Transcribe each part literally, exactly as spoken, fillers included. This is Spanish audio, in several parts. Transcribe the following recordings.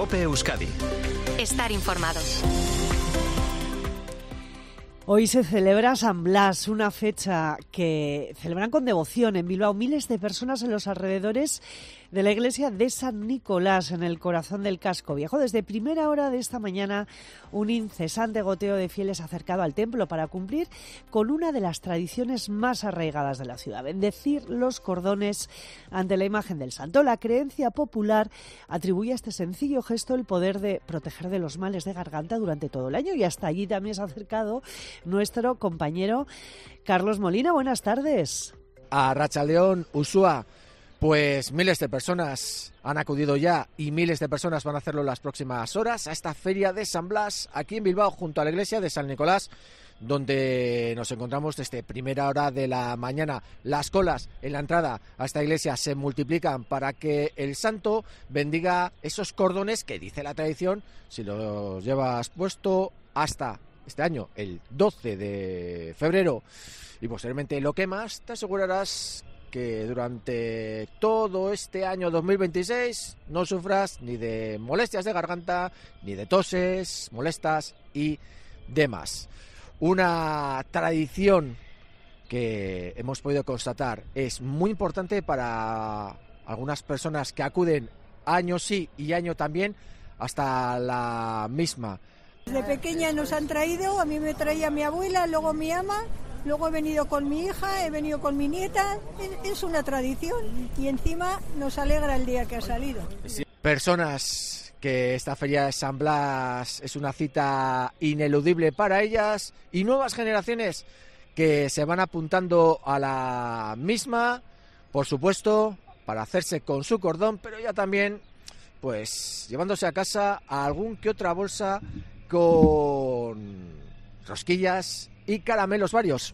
COPE Euskadi. Estar informado. Hoy se celebra San Blas, una fecha que celebran con devoción en Bilbao miles de personas en los alrededores de la iglesia de San Nicolás, en el corazón del casco viejo. Desde primera hora de esta mañana, un incesante goteo de fieles acercado al templo para cumplir con una de las tradiciones más arraigadas de la ciudad: bendecir los cordones ante la imagen del santo. La creencia popular atribuye a este sencillo gesto el poder de proteger de los males de garganta durante todo el año, y hasta allí también se ha acercado nuestro compañero Carlos Molina. Buenas tardes. Arratsaldeon, Usua. Pues miles de personas han acudido ya y miles de personas van a hacerlo en las próximas horas a esta feria de San Blas aquí en Bilbao, junto a la iglesia de San Nicolás, donde nos encontramos desde primera hora de la mañana. Las colas en la entrada a esta iglesia se multiplican para que el santo bendiga esos cordones que, dice la tradición, si los llevas puesto hasta este año, el doce de febrero, y posteriormente lo quemas, te asegurarás que durante todo este año dos mil veintiséis no sufras ni de molestias de garganta, ni de toses molestas y demás. Una tradición que hemos podido constatar es muy importante para algunas personas que acuden año sí y año también hasta la misma. Desde pequeña nos han traído, a mí me traía mi abuela, luego mi ama, luego he venido con mi hija, he venido con mi nieta. Es una tradición y encima nos alegra el día que ha salido. Personas que esta feria de San Blas es una cita ineludible para ellas, y nuevas generaciones que se van apuntando a la misma, por supuesto, para hacerse con su cordón, pero ya también pues llevándose a casa a algún que otra bolsa con rosquillas y caramelos varios.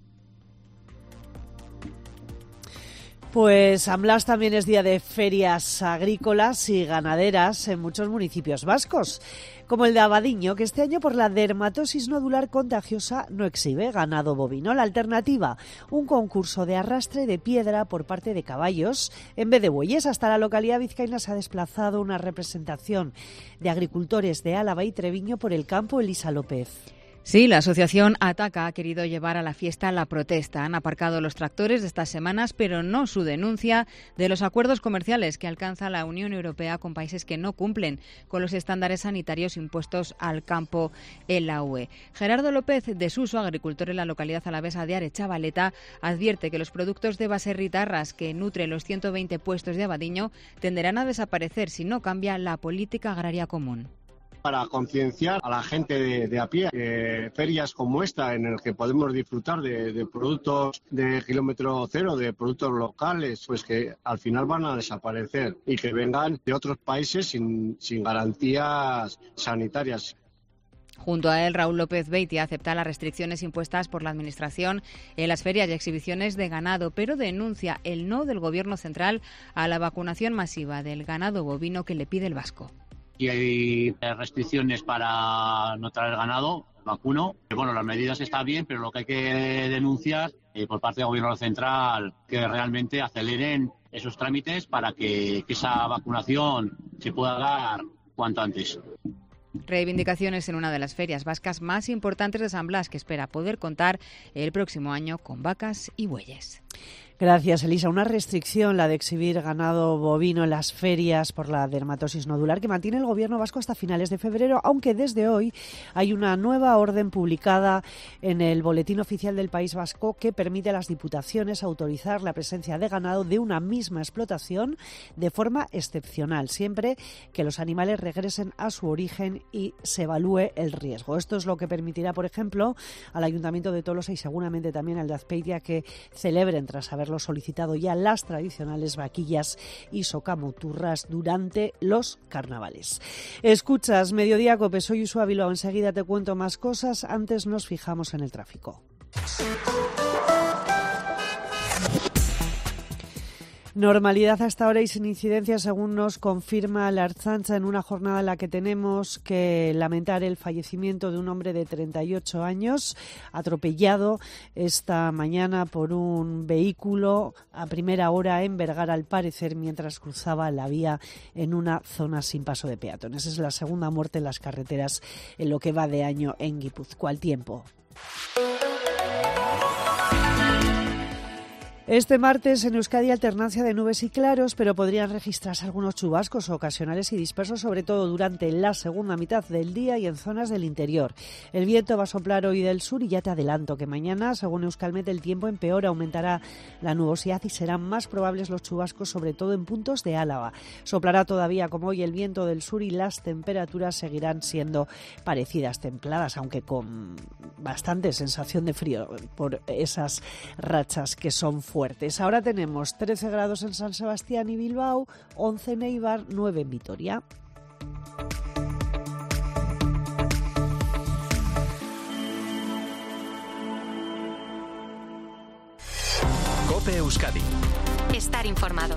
Pues San Blas también es día de ferias agrícolas y ganaderas en muchos municipios vascos, como el de Abadiño, que este año por la dermatosis nodular contagiosa no exhibe ganado bovino. La alternativa, un concurso de arrastre de piedra por parte de caballos en vez de bueyes. Hasta la localidad vizcaína se ha desplazado una representación de agricultores de Álava y Treviño por el campo. Elisa López. Sí, la asociación Ataca ha querido llevar a la fiesta la protesta. Han aparcado los tractores de estas semanas, pero no su denuncia de los acuerdos comerciales que alcanza la Unión Europea con países que no cumplen con los estándares sanitarios impuestos al campo en la U E. Gerardo López de Suso, agricultor en la localidad alavesa de Arechavaleta, advierte que los productos de baserritarras que nutren los ciento veinte puestos de Abadiño tenderán a desaparecer si no cambia la política agraria común. Para concienciar a la gente de, de a pie, eh, ferias como esta en el que podemos disfrutar de, de productos de kilómetro cero, de productos locales, pues que al final van a desaparecer y que vengan de otros países sin, sin garantías sanitarias. Junto a él, Raúl López Beitia acepta las restricciones impuestas por la Administración en las ferias y exhibiciones de ganado, pero denuncia el no del Gobierno central a la vacunación masiva del ganado bovino que le pide el vasco. Y hay restricciones para no traer ganado vacuno. Bueno, las medidas están bien, pero lo que hay que denunciar eh, por parte del Gobierno central, que realmente aceleren esos trámites para que, que esa vacunación se pueda dar cuanto antes. Reivindicaciones en una de las ferias vascas más importantes de San Blas, que espera poder contar el próximo año con vacas y bueyes. Gracias, Elisa. Una restricción, la de exhibir ganado bovino en las ferias por la dermatosis nodular, que mantiene el Gobierno vasco hasta finales de febrero, aunque desde hoy hay una nueva orden publicada en el Boletín Oficial del País Vasco que permite a las diputaciones autorizar la presencia de ganado de una misma explotación de forma excepcional, siempre que los animales regresen a su origen y se evalúe el riesgo. Esto es lo que permitirá, por ejemplo, al Ayuntamiento de Tolosa y seguramente también al de Azpeitia que celebren, tras haber lo solicitado ya, las tradicionales vaquillas y socamoturras durante los carnavales. Escuchas Mediodía Cope, soy Usua Bilbao. Enseguida te cuento más cosas. Antes nos fijamos en el tráfico. Normalidad hasta ahora y sin incidencias, según nos confirma la Ertzaintza, en una jornada en la que tenemos que lamentar el fallecimiento de un hombre de treinta y ocho años, atropellado esta mañana por un vehículo a primera hora en Vergara, al parecer, mientras cruzaba la vía en una zona sin paso de peatones. Es la segunda muerte en las carreteras en lo que va de año en Guipúzcoa. Al tiempo. Este martes en Euskadi alternancia de nubes y claros, pero podrían registrarse algunos chubascos ocasionales y dispersos, sobre todo durante la segunda mitad del día y en zonas del interior. El viento va a soplar hoy del sur y ya te adelanto que mañana, según Euskalmet, el tiempo empeora, aumentará la nubosidad y serán más probables los chubascos, sobre todo en puntos de Álava. Soplará todavía como hoy el viento del sur y las temperaturas seguirán siendo parecidas, templadas, aunque con bastante sensación de frío por esas rachas que son fuertes. fuertes. Ahora tenemos trece grados en San Sebastián y Bilbao, once en Eibar, nueve en Vitoria. COPE Euskadi. Estar informado.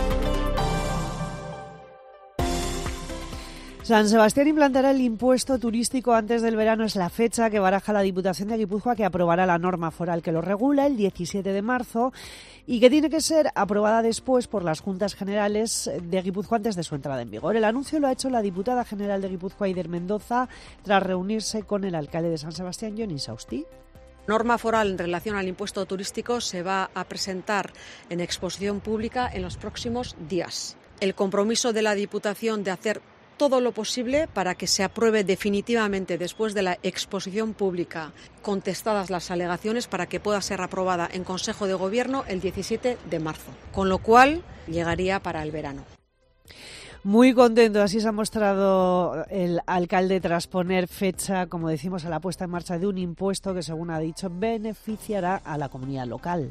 San Sebastián implantará el impuesto turístico antes del verano. Es la fecha que baraja la Diputación de Guipúzcoa, que aprobará la norma foral que lo regula el diecisiete de marzo y que tiene que ser aprobada después por las Juntas Generales de Guipúzcoa antes de su entrada en vigor. El anuncio lo ha hecho la diputada general de Guipúzcoa, Eider Mendoza, tras reunirse con el alcalde de San Sebastián, Jon Insausty. Norma foral en relación al impuesto turístico se va a presentar en exposición pública en los próximos días. El compromiso de la Diputación de hacer todo lo posible para que se apruebe definitivamente después de la exposición pública, contestadas las alegaciones, para que pueda ser aprobada en Consejo de Gobierno el diecisiete de marzo, con lo cual llegaría para el verano. Muy contento, así se ha mostrado el alcalde tras poner fecha, como decimos, a la puesta en marcha de un impuesto que, según ha dicho, beneficiará a la comunidad local.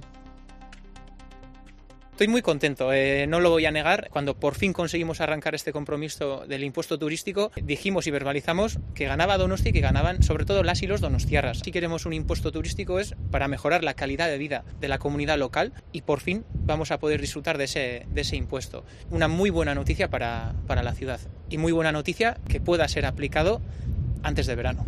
Estoy muy contento, eh, no lo voy a negar. Cuando por fin conseguimos arrancar este compromiso del impuesto turístico, dijimos y verbalizamos que ganaba Donosti y que ganaban sobre todo las y los donostiarras. Si queremos un impuesto turístico es para mejorar la calidad de vida de la comunidad local y por fin vamos a poder disfrutar de ese, de ese impuesto. Una muy buena noticia para, para la ciudad y muy buena noticia que pueda ser aplicado antes de verano.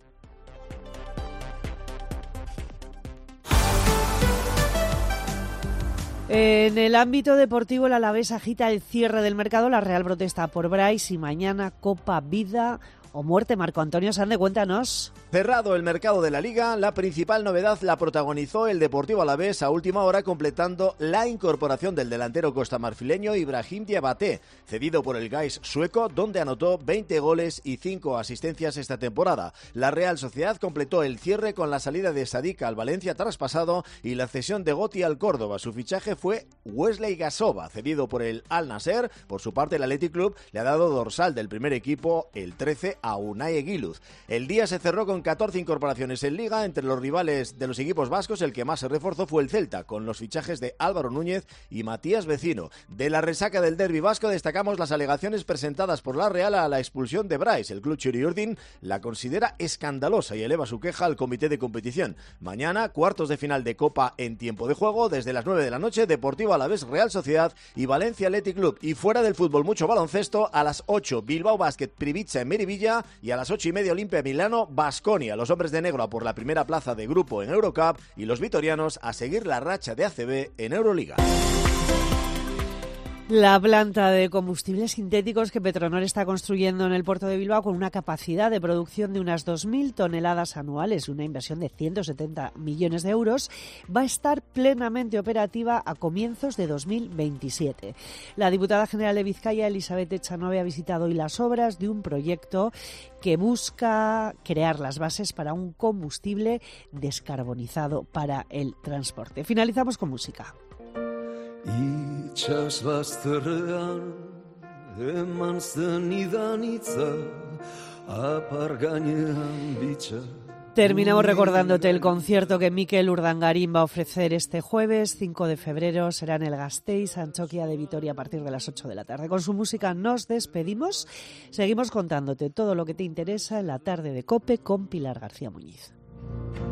En el ámbito deportivo, el Alavés agita el cierre del mercado. La Real protesta por Brais y mañana Copa, Vida o Muerte. Marco Antonio Sande, cuéntanos. Cerrado el mercado de la Liga, la principal novedad la protagonizó el Deportivo Alavés a última hora, completando la incorporación del delantero costamarfileño Ibrahim Diabaté, cedido por el Gais sueco, donde anotó veinte goles y cinco asistencias esta temporada. La Real Sociedad completó el cierre con la salida de Sadik al Valencia traspasado y la cesión de Gotti al Córdoba. Su fichaje fue Wesley Gasova, cedido por el Al Nasser. Por su parte, el Athletic Club le ha dado dorsal del primer equipo, el trece, a Unai Eguiluz. El día se cerró con catorce incorporaciones en Liga. Entre los rivales de los equipos vascos, el que más se reforzó fue el Celta, con los fichajes de Álvaro Núñez y Matías Vecino. De la resaca del derbi vasco destacamos las alegaciones presentadas por la Real a la expulsión de Brais. El club Churiurdin la considera escandalosa y eleva su queja al comité de competición. Mañana, cuartos de final de Copa en tiempo de juego, desde las nueve de la noche, Deportivo Alavés Real Sociedad y Valencia Athletic Club. Y fuera del fútbol, mucho baloncesto. A las ocho, Bilbao Basket Privica en Merivilla, y a las ocho y media, Olimpia Milano Baskonia. Los hombres de negro a por la primera plaza de grupo en Eurocup y los vitorianos a seguir la racha de A C B en Euroliga. La planta de combustibles sintéticos que Petronor está construyendo en el puerto de Bilbao, con una capacidad de producción de unas dos mil toneladas anuales, una inversión de ciento setenta millones de euros, va a estar plenamente operativa a comienzos de dos mil veintisiete. La diputada general de Vizcaya, Elizabeth Echanove, ha visitado hoy las obras de un proyecto que busca crear las bases para un combustible descarbonizado para el transporte. Finalizamos con música. Itxas bazterrean eman zenidan itza apar gainean bitxa. Terminamos recordándote el concierto que Mikel Urdangarín va a ofrecer este jueves cinco de febrero. Será en el Gasteiz Antxokia de Vitoria a partir de las ocho de la tarde. Con su música nos despedimos. Seguimos contándote todo lo que te interesa en la tarde de COPE con Pilar García Muñiz.